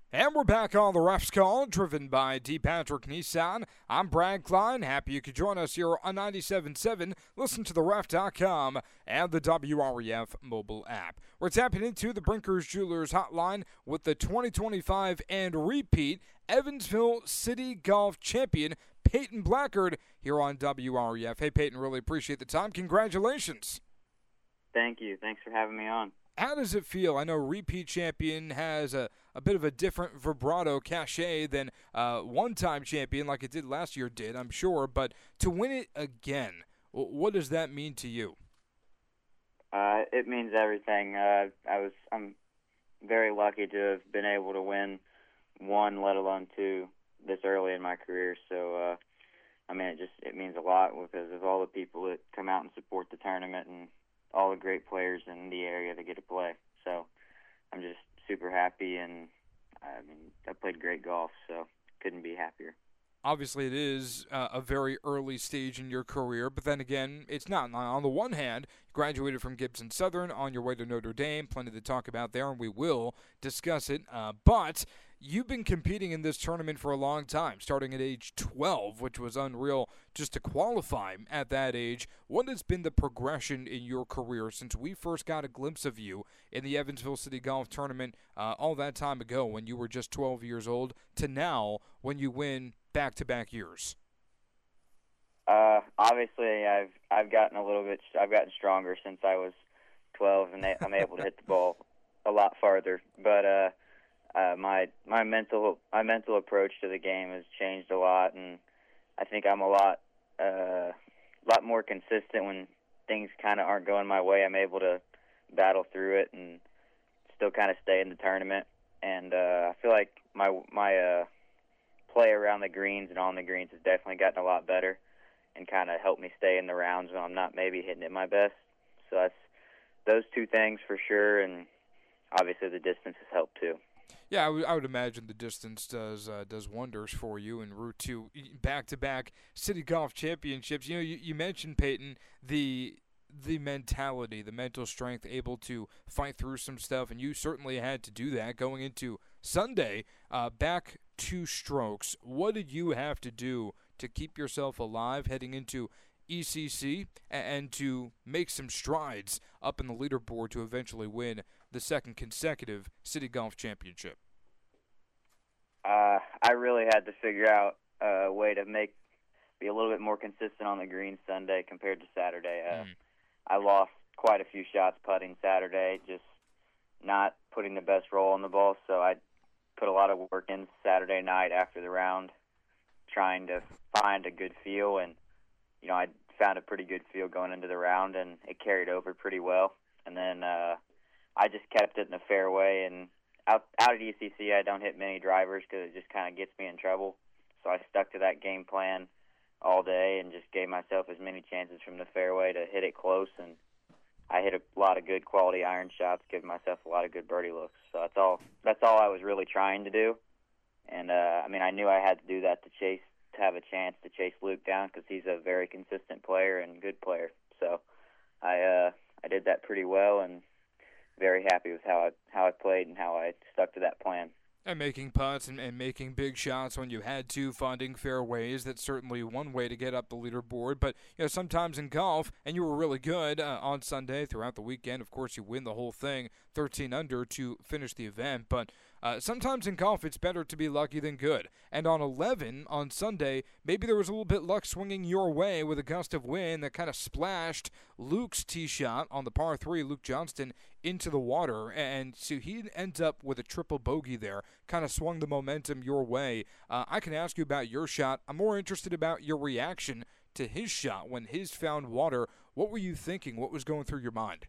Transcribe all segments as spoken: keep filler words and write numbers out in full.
And we're back on the Ref's Call, driven by D. Patrick Nissan. I'm Brad Klein. Happy you could join us here on ninety-seven point seven. Listen to the ref dot com and the W R E F mobile app. We're tapping into the Brinkers Jewelers hotline with the twenty twenty-five and repeat Evansville City Golf Champion, Peyton Blackard, here on W R E F. Hey, Peyton, really appreciate the time. Congratulations. Thank you. Thanks for having me on. How does it feel? I know repeat champion has a, a bit of a different vibrato cachet than uh, one-time champion like it did last year did, I'm sure. But to win it again, what does that mean to you? Uh, it means everything. Uh, I was I'm very lucky to have been able to win one, let alone two, this early in my career. So, uh, I mean, it just it means a lot because of all the people that come out and support the tournament and all the great players in the area that get to play. So I'm just super happy, and I mean, I played great golf, so couldn't be happier. Obviously, it is uh, a very early stage in your career, but then again, it's not. On the one hand, you graduated from Gibson Southern on your way to Notre Dame, plenty to talk about there, and we will discuss it. Uh, but you've been competing in this tournament for a long time, starting at age twelve, which was unreal just to qualify at that age. What has been the progression in your career since we first got a glimpse of you in the Evansville City Golf Tournament uh, all that time ago when you were just twelve years old to now when you win back-to-back years? Uh, obviously, I've I've gotten a little bit. I've gotten stronger since I was twelve, and I'm able to hit the ball a lot farther. But uh, uh, my my mental my mental approach to the game has changed a lot, and I think I'm a lot uh, lot more consistent when things kind of aren't going my way. I'm able to battle through it and still kind of stay in the tournament. And uh, I feel like my my uh, play around the greens and on the greens has definitely gotten a lot better and kind of helped me stay in the rounds when I'm not maybe hitting it my best. So that's those two things for sure, and obviously the distance has helped too. Yeah, I, w- I would imagine the distance does uh, does wonders for you in Route two back-to-back City Golf Championships. You know, you, you mentioned, Peyton, the the mentality, the mental strength, able to fight through some stuff, and you certainly had to do that going into Sunday, uh, back two strokes. What did you have to do to keep yourself alive heading into E C C and to make some strides up in the leaderboard to eventually win the second consecutive City Golf Championship? Uh, I really had to figure out a way to make be a little bit more consistent on the green Sunday compared to Saturday. Uh, mm. I lost quite a few shots putting Saturday, just not putting the best roll on the ball, so I put a lot of work in Saturday night after the round, trying to find a good feel, and you know I found a pretty good feel going into the round, and it carried over pretty well. And then uh, I just kept it in the fairway, and out out at E C C I don't hit many drivers because it just kind of gets me in trouble. So I stuck to that game plan all day and just gave myself as many chances from the fairway to hit it close, and I hit a lot of good quality iron shots, giving myself a lot of good birdie looks. So that's all. That's all I was really trying to do. And uh, I mean, I knew I had to do that to chase, to have a chance to chase Luke down because he's a very consistent player and good player. So I uh, I did that pretty well, and very happy with how I how I played and how I stuck to that plan. And making putts and, and making big shots when you had to, finding fairways, that's certainly one way to get up the leaderboard. But you know, sometimes in golf, and you were really good uh, on Sunday throughout the weekend. Of course, you win the whole thing, thirteen under to finish the event. But uh, sometimes in golf, it's better to be lucky than good. And on eleven on Sunday, maybe there was a little bit luck swinging your way with a gust of wind that kind of splashed Luke's tee shot on the par three, Luke Johnston, into the water. And so he ends up with a triple bogey there, kind of swung the momentum your way. Uh, I can ask you about your shot. I'm more interested about your reaction to his shot when his found water. What were you thinking? What was going through your mind?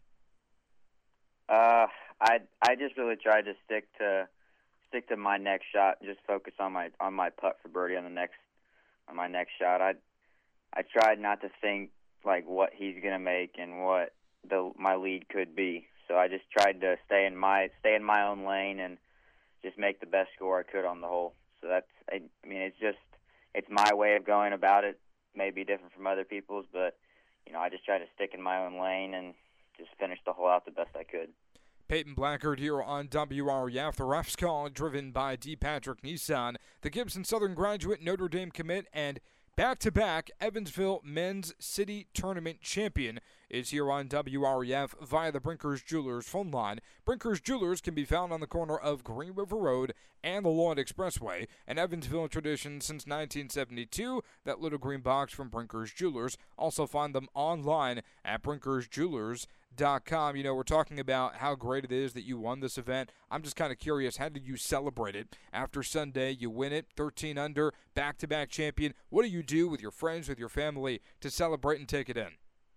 Uh, I I just really tried to stick to stick to my next shot and just focus on my on my putt for birdie on the next on my next shot. I I tried not to think like what he's gonna make and what the my lead could be. So I just tried to stay in my stay in my own lane and just make the best score I could on the hole. So that's I, I mean it's just it's my way of going about it. Maybe different from other people's, but you know I just try to stick in my own lane and just finish the hole out the best I could. Peyton Blackard here on W R E F. The ref's call driven by D. Patrick Nissan, the Gibson Southern graduate, Notre Dame commit, and back-to-back Evansville Men's City Tournament champion is here on W R E F via the Brinkers Jewelers phone line. Brinkers Jewelers can be found on the corner of Green River Road and the Lawrence Expressway, an Evansville tradition since nineteen seventy-two, that little green box from Brinkers Jewelers. Also find them online at brinkers jewelers dot com. You know, we're talking about how great it is that you won this event. I'm just kind of curious, how did you celebrate it? After Sunday, you win it, thirteen under, back-to-back champion. What do you do with your friends, with your family, to celebrate and take it in?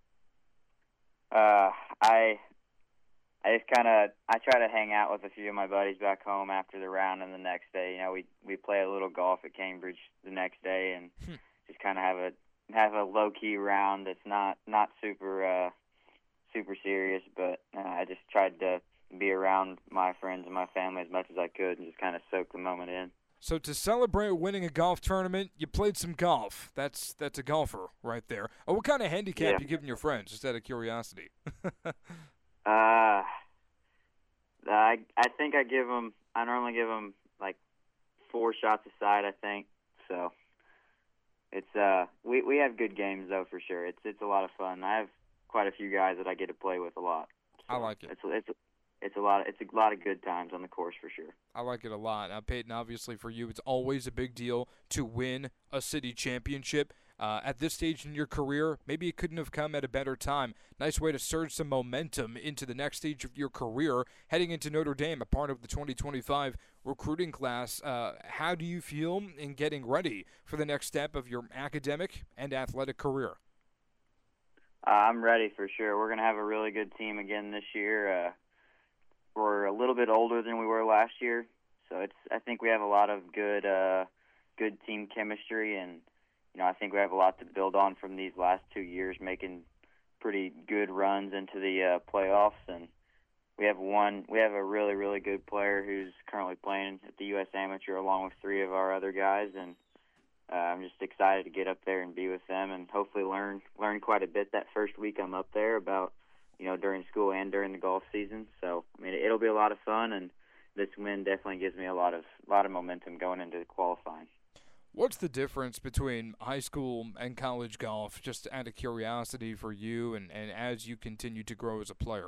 Uh, I I just kind of I try to hang out with a few of my buddies back home after the round, and the next day, you know, we we play a little golf at Cambridge the next day, and hmm. just kind of have a have a low key round that's not not super uh, super serious, but uh, I just tried to be around my friends and my family as much as I could, and just kind of soak the moment in. So to celebrate winning a golf tournament, you played some golf. That's that's a golfer right there. Oh, what kind of handicap yeah. you giving your friends, just out of curiosity? uh, I I think I give them. I normally give them like four shots aside, I think. So it's uh we we have good games though, for sure. It's it's a lot of fun. I have quite a few guys that I get to play with a lot. So I like it. It's it's It's a lot. Of, it's a lot of good times on the course for sure. I like it a lot. Now, Peyton, obviously for you, it's always a big deal to win a city championship. Uh, at this stage in your career, maybe it couldn't have come at a better time. Nice way to surge some momentum into the next stage of your career, heading into Notre Dame, a part of the twenty twenty-five recruiting class. Uh, how do you feel in getting ready for the next step of your academic and athletic career? Uh, I'm ready for sure. We're going to have a really good team again this year. Uh, We're a little bit older than we were last year, so it's. I think we have a lot of good, uh, good team chemistry, and you know I think we have a lot to build on from these last two years, making pretty good runs into the uh, playoffs. And we have one. We have a really, really good player who's currently playing at the U S Amateur, along with three of our other guys, and uh, I'm just excited to get up there and be with them, and hopefully learn learn quite a bit that first week I'm up there about. You know, during school and during the golf season. So, I mean, it'll be a lot of fun, and this win definitely gives me a lot of lot of momentum going into qualifying. What's the difference between high school and college golf, just out of curiosity for you and, and as you continue to grow as a player?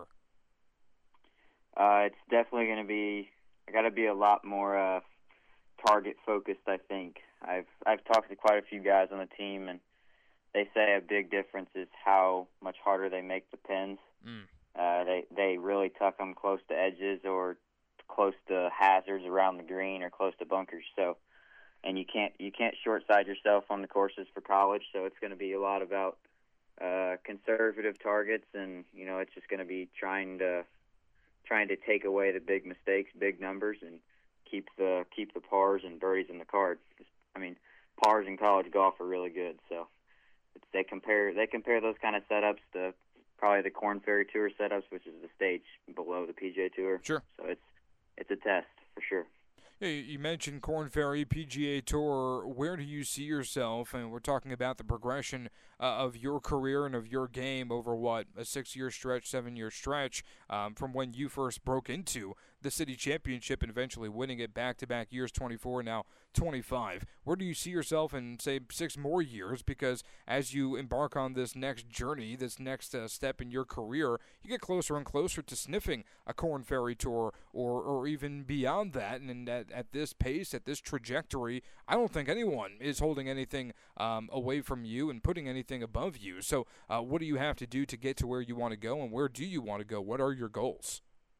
Uh, it's definitely going to be, I got to be a lot more uh, target-focused, I think. I've I've talked to quite a few guys on the team, and they say a big difference is how much harder they make the pins. Mm. Uh, they they really tuck them close to edges or close to hazards around the green or close to bunkers. So, and you can't you can't short side yourself on the courses for college. So it's going to be a lot about uh, conservative targets, and you know it's just going to be trying to trying to take away the big mistakes, big numbers, and keep the keep the pars and birdies in the card. I mean, pars in college golf are really good. So. They compare they compare those kind of setups to probably the Korn Ferry Tour setups, which is the stage below the P G A Tour. Sure. So it's it's a test for sure. Yeah, you mentioned Korn Ferry, P G A Tour. Where do you see yourself? And we're talking about the progression uh, of your career and of your game over what, a six-year stretch, seven-year stretch, um, from when you first broke into the city championship and eventually winning it back-to-back years, twenty-four, now twenty-five. Where do you see yourself in, say, six more years? Because as you embark on this next journey, this next uh, step in your career, you get closer and closer to sniffing a Korn Ferry Tour or, or even beyond that. And at, at this pace, at this trajectory, I don't think anyone is holding anything um, away from you and putting anything above you. So uh, what do you have to do to get to where you want to go, and where do you want to go? What are your goals?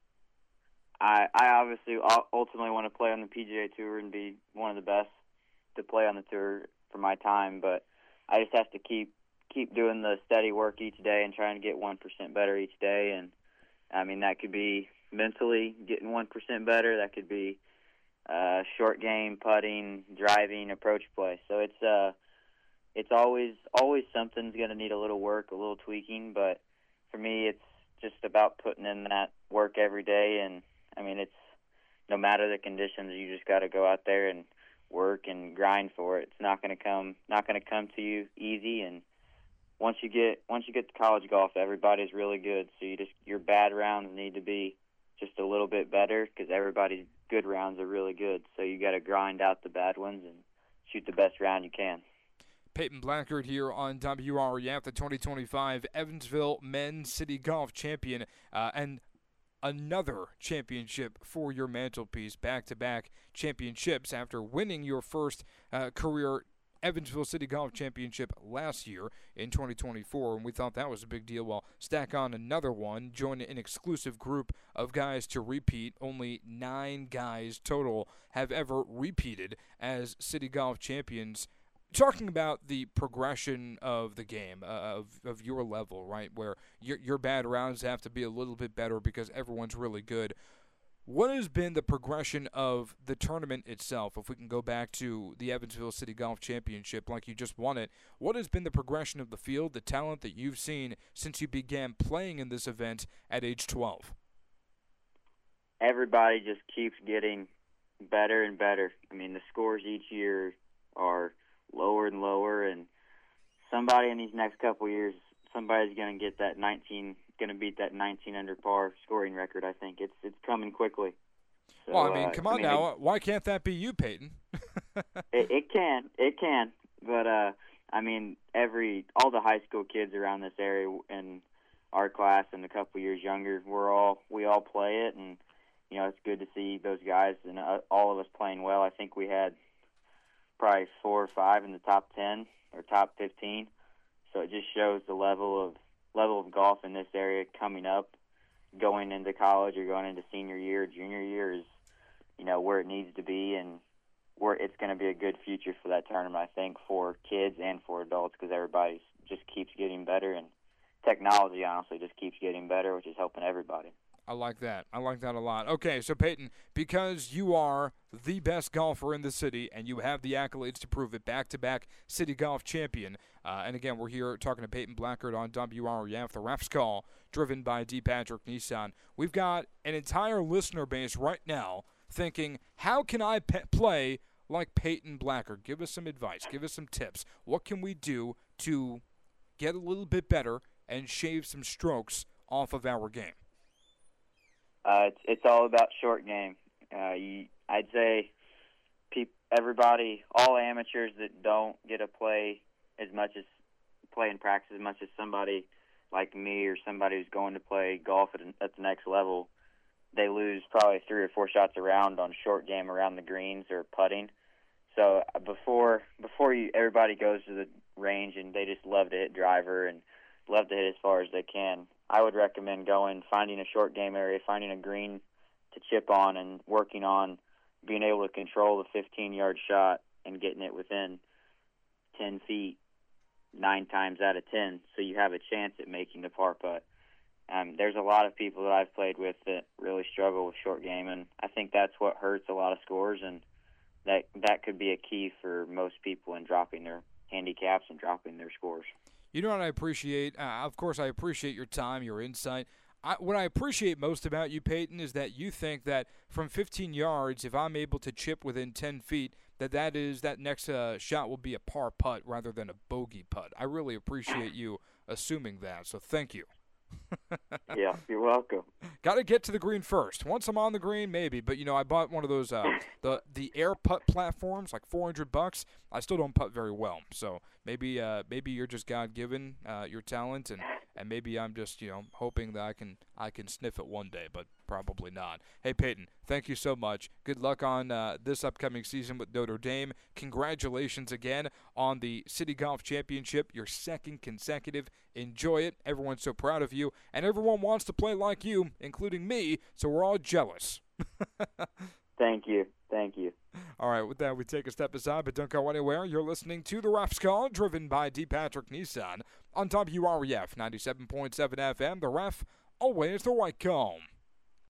I, I obviously ultimately want to play on the P G A Tour and be one of the best to play on the tour for my time, but I just have to keep keep doing the steady work each day and trying to get one percent better each day. And I mean, that could be mentally getting one percent better. That could be uh, short game, putting, driving, approach play. So it's uh, it's always always something's going to need a little work, a little tweaking. But for me, it's just about putting in that work every day. And I mean, it's no matter the conditions, you just got to go out there and work and grind for it. It's not going to come not going to come to you easy. And once you get once you get to college golf, everybody's really good. So you just your bad rounds need to be just a little bit better because everybody's good rounds are really good. So you got to grind out the bad ones and shoot the best round you can. Peyton Blackard here on W R E F, the twenty twenty-five Evansville Men's City Golf Champion, uh, and another championship for your mantelpiece, back-to-back championships after winning your first uh, career Evansville City Golf Championship last year in twenty twenty-four, and we thought that was a big deal. Well, stack on another one, join an exclusive group of guys to repeat. Only nine guys total have ever repeated as City Golf Champions. Talking about the progression of the game, uh, of of your level, right, where your your bad rounds have to be a little bit better because everyone's really good. What has been the progression of the tournament itself? If we can go back to the Evansville City Golf Championship, like you just won it, what has been the progression of the field, the talent that you've seen since you began playing in this event at age twelve? Everybody just keeps getting better and better. I mean, the scores each year are lower and lower, and somebody in these next couple of years, somebody's going to get that nineteen, going to beat that nineteen under par scoring record. I think it's it's coming quickly. So, well, I mean, uh, come on I mean, now, it, why can't that be you, Peyton? it, it can, it can, but uh, I mean, every all the high school kids around this area in our class and a couple years younger, we're all we all play it, and you know, it's good to see those guys and uh, all of us playing well. I think we had probably four or five in the top ten or top fifteen. So it just shows the level of level of golf in this area coming up, going into college or going into senior year, junior year is, you know, where it needs to be, and where it's going to be a good future for that tournament, I think, for kids and for adults, because everybody just keeps getting better, and technology honestly just keeps getting better, which is helping everybody. I like that. I like that a lot. Okay, so Peyton, because you are the best golfer in the city and you have the accolades to prove it, back-to-back city golf champion, uh, and again, we're here talking to Peyton Blackard on W R E F, the Ref's Call, driven by D. Patrick Nissan. We've got an entire listener base right now thinking, how can I pe- play like Peyton Blackard? Give us some advice. Give us some tips. What can we do to get a little bit better and shave some strokes off of our game? Uh, it's it's all about short game. Uh, you, I'd say peop, everybody, all amateurs that don't get to play as much as play in practice as much as somebody like me or somebody who's going to play golf at, at the next level, they lose probably three or four shots around on short game around the greens or putting. So before before you everybody goes to the range and they just love to hit driver and love to hit as far as they can, I would recommend going, finding a short game area, finding a green to chip on, and working on being able to control the fifteen-yard shot and getting it within ten feet nine times out of ten, so you have a chance at making the par putt. Um, there's a lot of people that I've played with that really struggle with short game, and I think that's what hurts a lot of scores, and that that could be a key for most people in dropping their handicaps and dropping their scores. You know what I appreciate? Uh, of course, I appreciate your time, your insight. I, what I appreciate most about you, Peyton, is that you think that from fifteen yards, if I'm able to chip within ten feet, that that is that next uh, shot will be a par putt rather than a bogey putt. I really appreciate you assuming that, so thank you. Yeah, you're welcome. Got to get to the green first. Once I'm on the green, maybe. But you know, I bought one of those uh, the the air putt platforms, like four hundred bucks. I still don't putt very well, so maybe uh, maybe you're just God given uh, your talent, and, and maybe I'm just you know hoping that I can I can sniff it one day, but probably not. Hey Peyton, thank you so much. Good luck on uh, this upcoming season with Notre Dame. Congratulations again on the City Golf Championship, your second consecutive. Enjoy it. Everyone's so proud of you, and everyone wants to play like you, including me, so we're all jealous. Thank you. Thank you. All right, with that, we take a step aside, but don't go anywhere. You're listening to The Ref's Call, driven by D. Patrick Nissan on W R E F ninety-seven point seven F M. The Ref, always the right call.